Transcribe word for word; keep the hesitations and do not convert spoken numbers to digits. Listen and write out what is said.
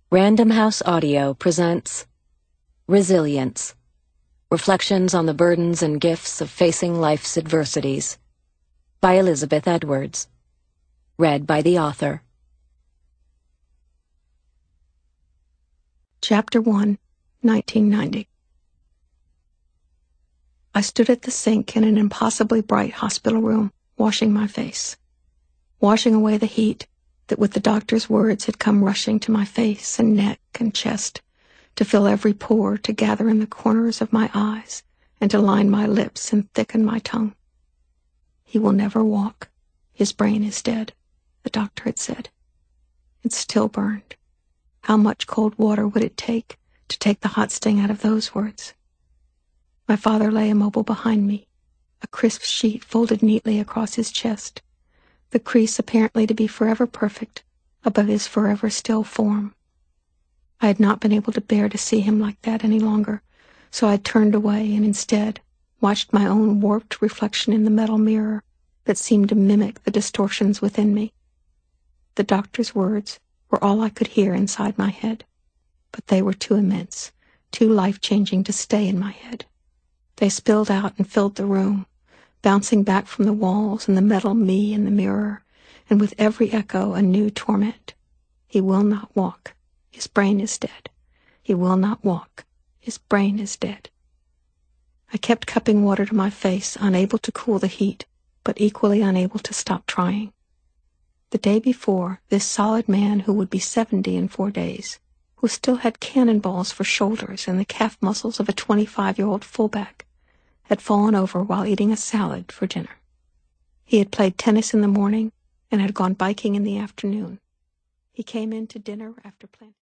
Random House Audio presents Resilience, Reflections on the Burdens and Gifts of Facing Life's Adversities, by Elizabeth Edwards. Read by the author. Chapter one, nineteen ninety. I stood at the sink in an impossibly bright hospital room, washing my face, washing away the heat that with the doctor's words had come rushing to my face and neck and chest, to fill every pore, to gather in the corners of my eyes, and to line my lips and thicken my tongue. He will never walk. His brain is dead, the doctor had said. It still burned. How much cold water would it take to take the hot sting out of those words? My father lay immobile behind me, a crisp sheet folded neatly across his chest, the crease apparently to be forever perfect above his forever still form. I had not been able to bear to see him like that any longer, so I had turned away and instead watched my own warped reflection in the metal mirror that seemed to mimic the distortions within me. The doctor's words were all I could hear inside my head, but they were too immense, too life-changing to stay in my head. They spilled out and filled the room, bouncing back from the walls and the metal me in the mirror, and with every echo a new torment. He will not walk. His brain is dead. He will not walk. His brain is dead. I kept cupping water to my face, unable to cool the heat, but equally unable to stop trying. The day before, this solid man who would be seventy in four days, who still had cannonballs for shoulders and the calf muscles of a twenty-five-year-old fullback, had fallen over while eating a salad for dinner. He had played tennis in the morning and had gone biking in the afternoon. He came in to dinner after playing.